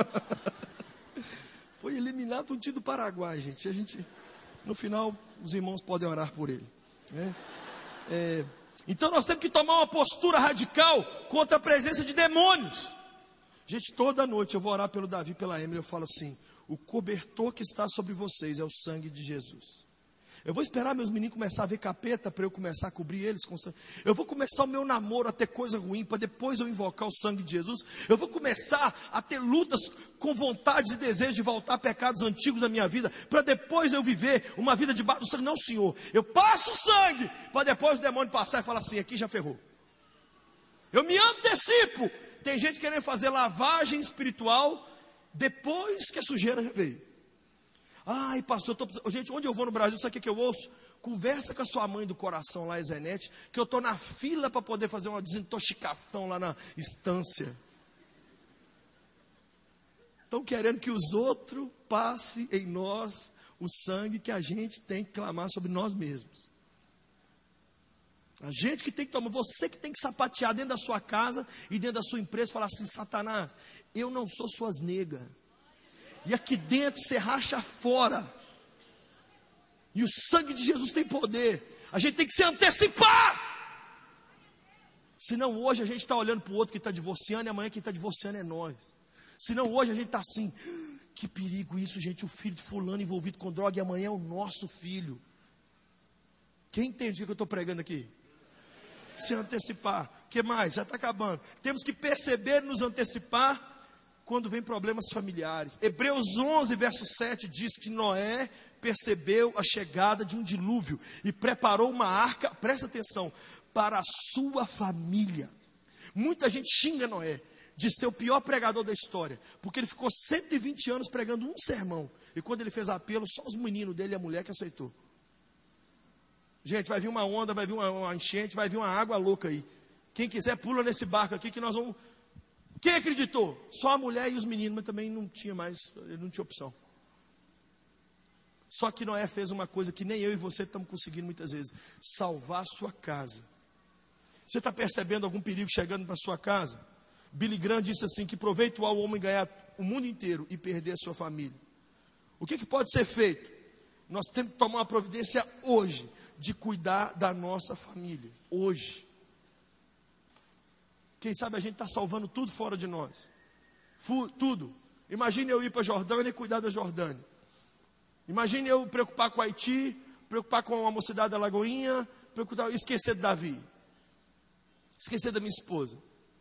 Foi eliminado um time do Paraguai, gente. A gente, no final, os irmãos podem orar por ele. Né? É, então nós temos que tomar uma postura radical contra a presença de demônios. Gente, toda noite eu vou orar pelo Davi, pela Emily, eu falo assim, o cobertor que está sobre vocês é o sangue de Jesus. Eu vou esperar meus meninos começar a ver capeta para eu começar a cobrir eles com sangue. Eu vou começar o meu namoro a ter coisa ruim para depois eu invocar o sangue de Jesus. Eu vou começar a ter lutas com vontades e desejos de voltar a pecados antigos da minha vida para depois eu viver uma vida debaixo do sangue. Não, Senhor, eu passo o sangue para depois o demônio passar e falar assim, aqui já ferrou. Eu me antecipo. Tem gente querendo fazer lavagem espiritual depois que a sujeira já veio. Ai, pastor, eu tô... gente, onde eu vou no Brasil, sabe o que eu ouço? Conversa com a sua mãe do coração lá, Zenete, que eu estou na fila para poder fazer uma desintoxicação lá na estância. Estão querendo que os outros passem em nós o sangue que a gente tem que clamar sobre nós mesmos. A gente que tem que tomar, você que tem que sapatear dentro da sua casa e dentro da sua empresa, falar assim, Satanás, eu não sou suas negas. E aqui dentro você racha fora. E o sangue de Jesus tem poder. A gente tem que se antecipar. Senão hoje a gente está olhando para o outro que está divorciando, e amanhã quem está divorciando é nós. Senão hoje a gente está assim, que perigo isso, gente, o filho de fulano envolvido com droga, e amanhã é o nosso filho. Quem entende o que eu estou pregando aqui? Se antecipar. O que mais? Já está acabando. Temos que perceber, nos antecipar quando vem problemas familiares. Hebreus onze, verso sete diz que Noé percebeu a chegada de um dilúvio e preparou uma arca, presta atenção, para a sua família. Muita gente xinga Noé de ser o pior pregador da história, porque ele ficou cento e vinte anos pregando um sermão, e quando ele fez apelo, só os meninos dele e a mulher que aceitou. Gente, vai vir uma onda, vai vir uma, uma enchente, vai vir uma água louca aí. Quem quiser pula nesse barco aqui que nós vamos... Quem acreditou? Só a mulher e os meninos, mas também não tinha mais, ele não tinha opção. Só que Noé fez uma coisa que nem eu e você estamos conseguindo muitas vezes: salvar a sua casa. Você está percebendo algum perigo chegando para a sua casa? Billy Graham disse assim, que proveito há o homem ganhar o mundo inteiro e perder a sua família. O que, que pode ser feito? Nós temos que tomar uma providência hoje, de cuidar da nossa família, hoje. Quem sabe a gente está salvando tudo fora de nós. Fu, tudo. Imagine eu ir para a Jordânia e cuidar da Jordânia. Imagine eu preocupar com o Haiti, preocupar com a mocidade da Lagoinha, preocupar, esquecer de Davi. Esquecer da minha esposa.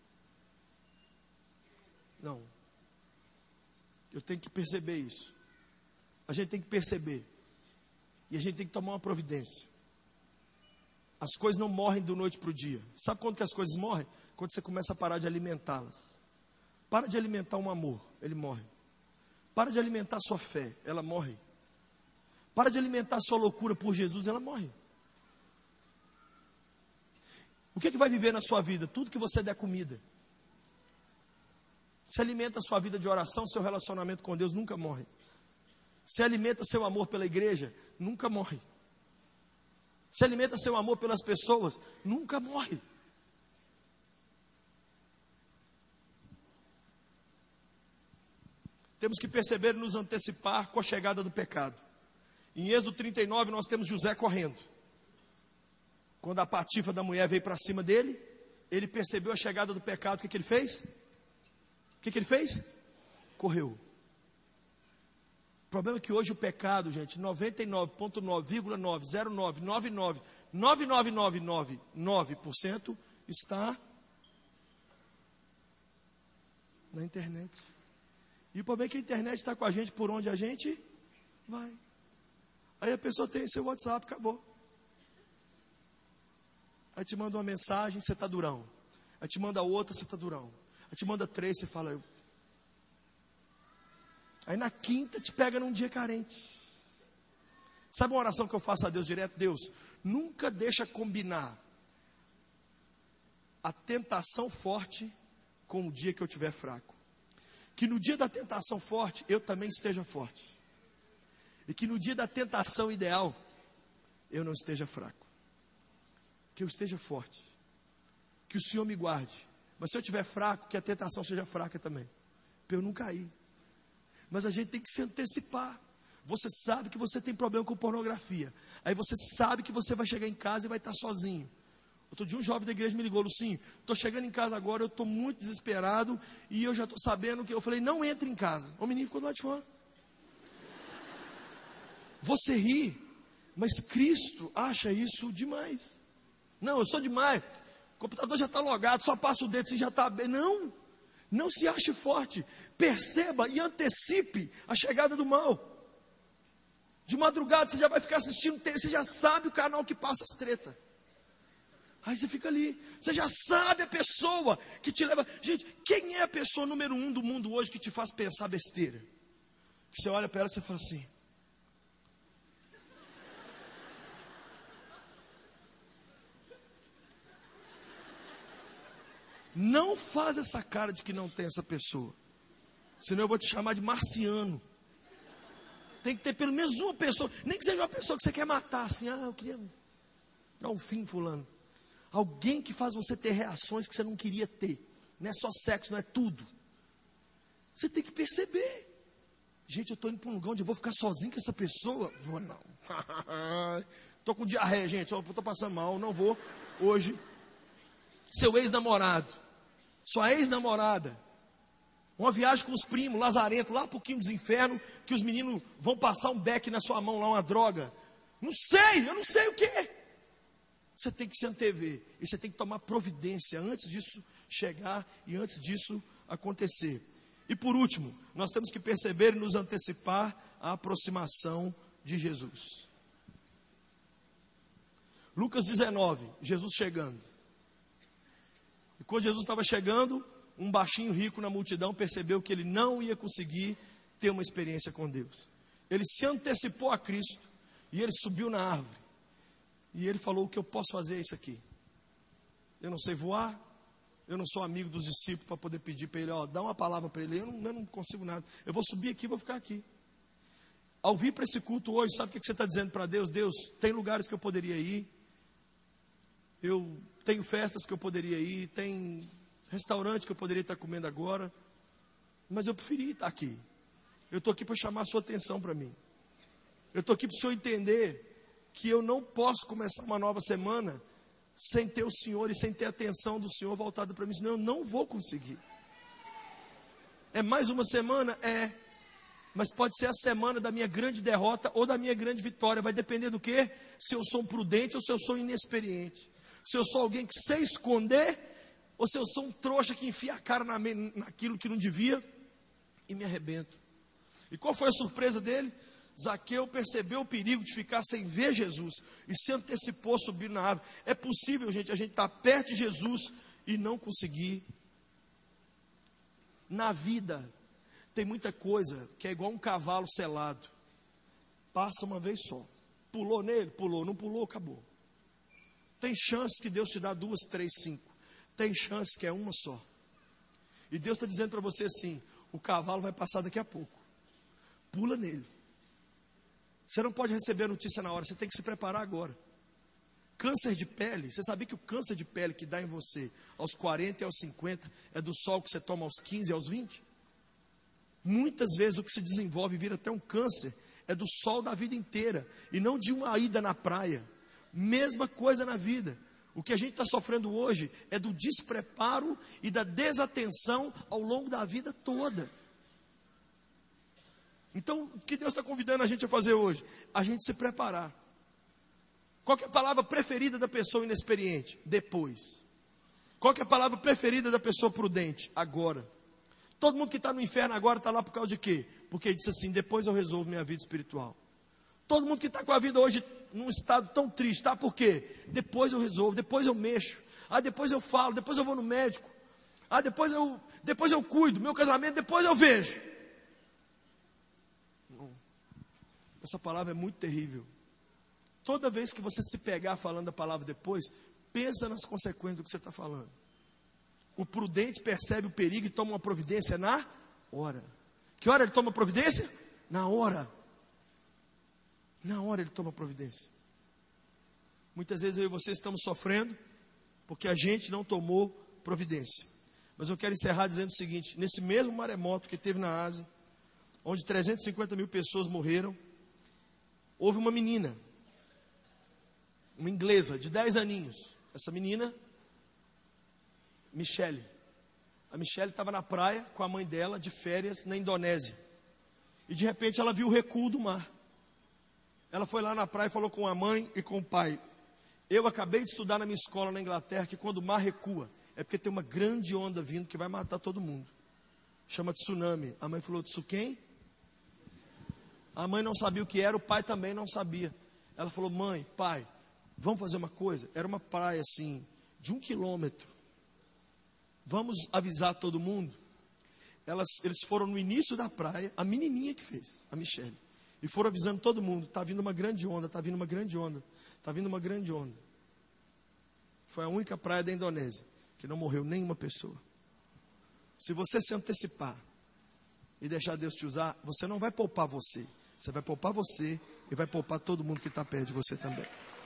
Não. Eu tenho que perceber isso. A gente tem que perceber. E a gente tem que tomar uma providência. As coisas não morrem do noite para o dia. Sabe quando que as coisas morrem? Quando você começa a parar de alimentá-las. Para de alimentar um amor, ele morre. Para de alimentar sua fé, ela morre. Para de alimentar sua loucura por Jesus, ela morre. O que, é que vai viver na sua vida? Tudo que você der comida. Se alimenta a sua vida de oração, seu relacionamento com Deus nunca morre. Se alimenta seu amor pela igreja, nunca morre. Se alimenta seu amor pelas pessoas, nunca morre. Temos que perceber e nos antecipar com a chegada do pecado. Em Êxodo trinta e nove nós temos José correndo. Quando a patifa da mulher veio para cima dele, ele percebeu a chegada do pecado, o que, que ele fez? O que, que ele fez? Correu. O problema é que hoje o pecado, gente, noventa e nove vírgula nove nove zero nove nove nove nove nove nove nove nove por cento está na internet. E o problema é que a internet está com a gente por onde a gente vai. Aí a pessoa tem seu WhatsApp, acabou. Aí te manda uma mensagem, você está durão. Aí te manda outra, você está durão. Aí te manda três, você fala... Eu... Aí na quinta te pega num dia carente. Sabe uma oração que eu faço a Deus direto? Deus, nunca deixa combinar a tentação forte com o dia que eu estiver fraco. Que no dia da tentação forte, eu também esteja forte. E que no dia da tentação ideal, eu não esteja fraco. Que eu esteja forte. Que o Senhor me guarde. Mas se eu estiver fraco, que a tentação seja fraca também. Para eu não cair. Mas a gente tem que se antecipar. Você sabe que você tem problema com pornografia. Aí você sabe que você vai chegar em casa e vai estar sozinho. Outro dia um jovem da igreja me ligou, Lucinho, estou chegando em casa agora, eu estou muito desesperado e eu já estou sabendo que... Eu falei, não entre em casa. O menino ficou do lado de fora. Você ri, mas Cristo acha isso demais. Não, eu sou demais. O computador já está logado, só passa o dedo, você já está bem. Não, não se ache forte. Perceba e antecipe a chegada do mal. De madrugada você já vai ficar assistindo, você já sabe o canal que passa as tretas. Aí você fica ali, você já sabe a pessoa que te leva. Gente, quem é a pessoa número um do mundo hoje que te faz pensar besteira? Que você olha para ela e você fala assim... Não faz essa cara de que não tem essa pessoa. Senão eu vou te chamar de marciano. Tem que ter pelo menos uma pessoa, nem que seja uma pessoa que você quer matar, assim, ah, eu queria dar um fim fulano. Alguém que faz você ter reações que você não queria ter. Não é só sexo, não é tudo. Você tem que perceber. Gente, eu estou indo para um lugar onde eu vou ficar sozinho com essa pessoa. Vou não. Estou com diarreia, gente. Estou passando mal, não vou hoje. Seu ex-namorado. Sua ex-namorada. Uma viagem com os primos, lazarento, lá para o quinto dos infernos, que os meninos vão passar um beck na sua mão lá, uma droga. Não sei, eu não sei o que é. Você tem que se antever. E você tem que tomar providência antes disso chegar e antes disso acontecer. E por último, nós temos que perceber e nos antecipar à aproximação de Jesus. Lucas dezenove, Jesus chegando. E quando Jesus estava chegando, um baixinho rico na multidão percebeu que ele não ia conseguir ter uma experiência com Deus. Ele se antecipou a Cristo e ele subiu na árvore. E ele falou, o que eu posso fazer é isso aqui. Eu não sei voar, eu não sou amigo dos discípulos para poder pedir para ele, ó, dá uma palavra para ele, eu não, eu não consigo nada. Eu vou subir aqui e vou ficar aqui. Ao vir para esse culto hoje, sabe o que você está dizendo para Deus? Deus, tem lugares que eu poderia ir, eu tenho festas que eu poderia ir, tem restaurante que eu poderia estar comendo agora, mas eu preferi estar aqui. Eu estou aqui para chamar a sua atenção para mim. Eu estou aqui para o senhor entender que eu não posso começar uma nova semana sem ter o Senhor e sem ter a atenção do Senhor voltada para mim, senão eu não vou conseguir. É mais uma semana? É. Mas pode ser a semana da minha grande derrota ou da minha grande vitória. Vai depender do quê? Se eu sou um prudente ou se eu sou inexperiente. Se eu sou alguém que sei esconder ou se eu sou um trouxa que enfia a cara na, naquilo que não devia e me arrebento. E qual foi a surpresa dele? Zaqueu percebeu o perigo de ficar sem ver Jesus e se antecipou a subir na árvore. É possível, gente, a gente estar perto de Jesus e não conseguir. Na vida tem muita coisa que é igual um cavalo selado. Passa uma vez só. Pulou nele? Pulou. Não pulou? Acabou. Tem chance que Deus te dá duas, três, cinco. Tem chance que é uma só. E Deus está dizendo para você assim, o cavalo vai passar daqui a pouco. Pula nele. Você não pode receber a notícia na hora, você tem que se preparar agora. Câncer de pele, você sabia que o câncer de pele que dá em você aos quarenta e aos cinquenta é do sol que você toma aos quinze e aos vinte? Muitas vezes o que se desenvolve e vira até um câncer é do sol da vida inteira e não de uma ida na praia. Mesma coisa na vida. O que a gente está sofrendo hoje é do despreparo e da desatenção ao longo da vida toda. Então, o que Deus está convidando a gente a fazer hoje? A gente se preparar. Qual que é a palavra preferida da pessoa inexperiente? Depois. Qual que é a palavra preferida da pessoa prudente? Agora. Todo mundo que está no inferno agora está lá por causa de quê? Porque ele disse assim, depois eu resolvo minha vida espiritual. Todo mundo que está com a vida hoje num estado tão triste, tá? Por quê? Depois eu resolvo, depois eu mexo. Ah, depois eu falo, depois eu vou no médico. Ah, depois eu, depois eu cuido, meu casamento, depois eu vejo. Não. Essa palavra é muito terrível. Toda vez que você se pegar falando a palavra depois, pensa nas consequências do que você está falando. O prudente percebe o perigo e toma uma providência na hora. Que hora ele toma providência? Na hora. Na hora ele toma providência. Muitas vezes eu e você estamos sofrendo porque a gente não tomou providência. Mas eu quero encerrar dizendo o seguinte: nesse mesmo maremoto que teve na Ásia, onde trezentas e cinquenta mil pessoas morreram, houve uma menina, uma inglesa de dez aninhos. Essa menina, Michele. A Michele estava na praia com a mãe dela de férias na Indonésia. E de repente ela viu o recuo do mar. Ela foi lá na praia e falou com a mãe e com o pai: eu acabei de estudar na minha escola na Inglaterra que quando o mar recua, é porque tem uma grande onda vindo que vai matar todo mundo. Chama tsunami. A mãe falou: tsu quem? A mãe não sabia o que era, o pai também não sabia. Ela falou: mãe, pai, vamos fazer uma coisa. Era uma praia assim, de um quilômetro. Vamos avisar todo mundo. Elas, eles foram no início da praia, a menininha que fez, a Michele. E foram avisando todo mundo: está vindo uma grande onda, está vindo uma grande onda, está vindo uma grande onda. Foi a única praia da Indonésia que não morreu nenhuma pessoa. Se você se antecipar e deixar Deus te usar, você não vai poupar você. Você vai poupar você e vai poupar todo mundo que está perto de você também.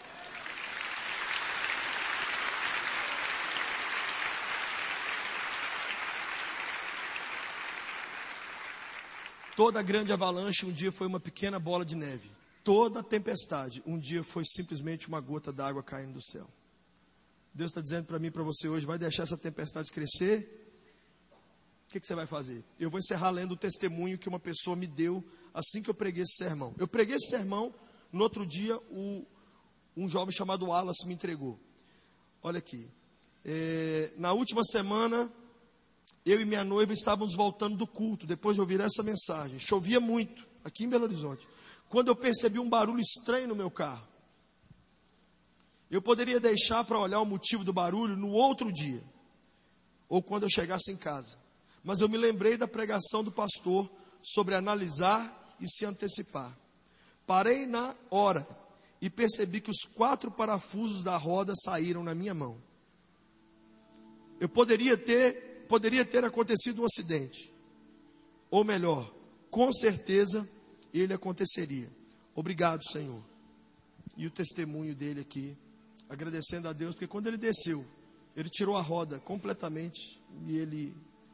Toda grande avalanche um dia foi uma pequena bola de neve. Toda tempestade um dia foi simplesmente uma gota d'água caindo do céu. Deus está dizendo para mim e para você hoje: vai deixar essa tempestade crescer? O que, que você vai fazer? Eu vou encerrar lendo o testemunho que uma pessoa me deu assim que eu preguei esse sermão. Eu preguei esse sermão, no outro dia o, um jovem chamado Wallace me entregou. Olha aqui, é, na última semana eu e minha noiva estávamos voltando do culto, depois de ouvir essa mensagem. Chovia muito, aqui em Belo Horizonte, quando eu percebi um barulho estranho no meu carro. Eu poderia deixar para olhar o motivo do barulho no outro dia, ou quando eu chegasse em casa. Mas eu me lembrei da pregação do pastor sobre analisar e se antecipar. Parei na hora e percebi que os quatro parafusos da roda saíram na minha mão. Eu poderia ter... Poderia ter acontecido um acidente. Ou melhor, com certeza ele aconteceria. Obrigado, Senhor. E o testemunho dele aqui, agradecendo a Deus, porque quando ele desceu, ele tirou a roda completamente e ele,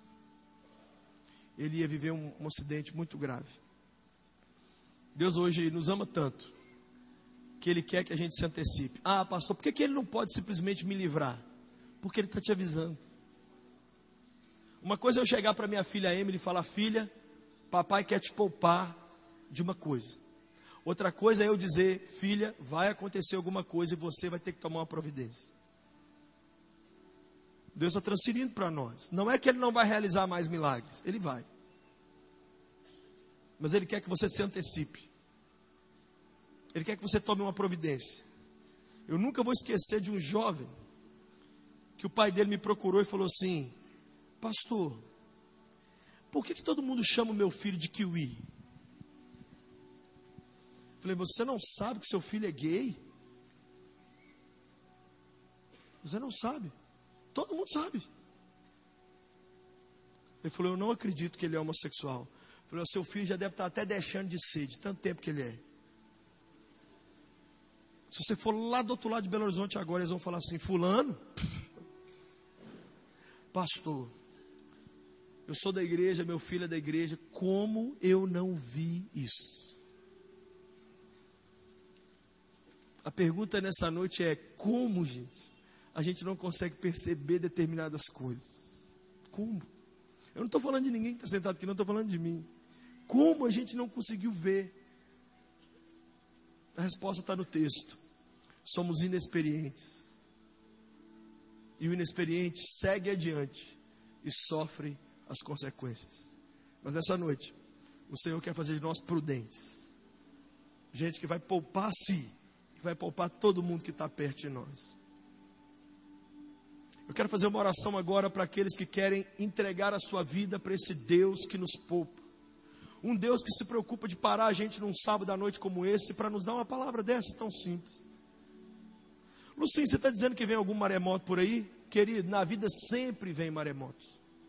ele ia viver um, um acidente muito grave. Deus hoje nos ama tanto, que Ele quer que a gente se antecipe. Ah, pastor, por que, que Ele não pode simplesmente me livrar? Porque Ele está te avisando. Uma coisa é eu chegar para minha filha Emily e falar: filha, papai quer te poupar de uma coisa. Outra coisa é eu dizer: filha, vai acontecer alguma coisa e você vai ter que tomar uma providência. Deus está transferindo para nós. Não é que Ele não vai realizar mais milagres, Ele vai. Mas Ele quer que você se antecipe. Ele quer que você tome uma providência. Eu nunca vou esquecer de um jovem que o pai dele me procurou e falou assim: pastor, por que, que todo mundo chama o meu filho de kiwi? Falei: você não sabe que seu filho é gay? Você não sabe? Todo mundo sabe. Ele falou: eu não acredito que ele é homossexual. Falei: o seu filho já deve estar até deixando de ser, de tanto tempo que ele é. Se você for lá do outro lado de Belo Horizonte agora, eles vão falar assim: fulano, pastor, eu sou da igreja, meu filho é da igreja, como eu não vi isso? A pergunta nessa noite é: como, gente? a gente não consegue perceber determinadas coisas. Como? Eu não estou falando de ninguém que está sentado aqui, não estou falando de mim. Como a gente não conseguiu ver? A resposta está no texto. Somos inexperientes. E o inexperiente segue adiante e sofre as consequências. Mas nessa noite, o Senhor quer fazer de nós prudentes. Gente que vai poupar a si, que vai poupar todo mundo que está perto de nós. Eu quero fazer uma oração agora para aqueles que querem entregar a sua vida para esse Deus que nos poupa. Um Deus que se preocupa de parar a gente num sábado à noite como esse para nos dar uma palavra dessa tão simples. Lucinho, você está dizendo que vem algum maremoto por aí? Querido, na vida sempre vem maremotos.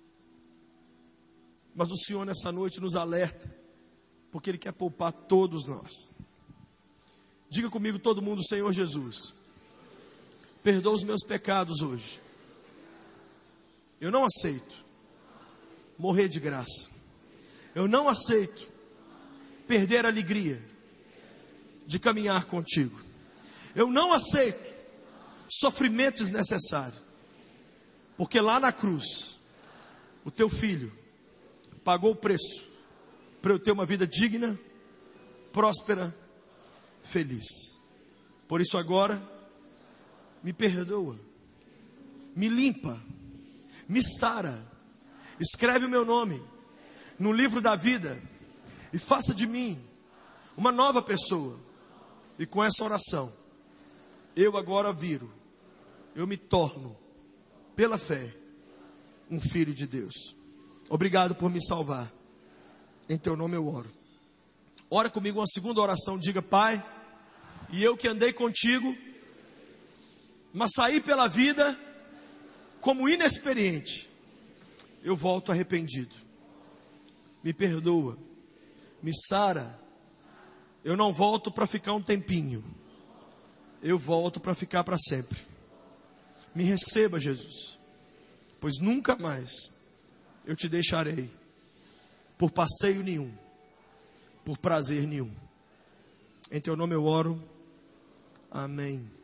Mas o Senhor nessa noite nos alerta, porque Ele quer poupar todos nós. Diga comigo todo mundo: Senhor Jesus, perdoa os meus pecados hoje. Eu não aceito morrer de graça. Eu não aceito perder a alegria de caminhar contigo. Eu não aceito sofrimento desnecessário. Porque lá na cruz, o teu filho pagou o preço para eu ter uma vida digna, próspera, feliz. Por isso agora, me perdoa, me limpa, me sara, escreve o meu nome no livro da vida e faça de mim uma nova pessoa. E com essa oração, eu agora viro, eu me torno, pela fé, um filho de Deus. Obrigado por me salvar. Em teu nome eu oro. Ora comigo uma segunda oração. Diga: Pai, e eu que andei contigo, mas saí pela vida como inexperiente, eu volto arrependido. Me perdoa, me sara. Eu não volto para ficar um tempinho, eu volto para ficar para sempre. Me receba, Jesus, pois nunca mais eu te deixarei por passeio nenhum, por prazer nenhum. Em teu nome eu oro. Amém.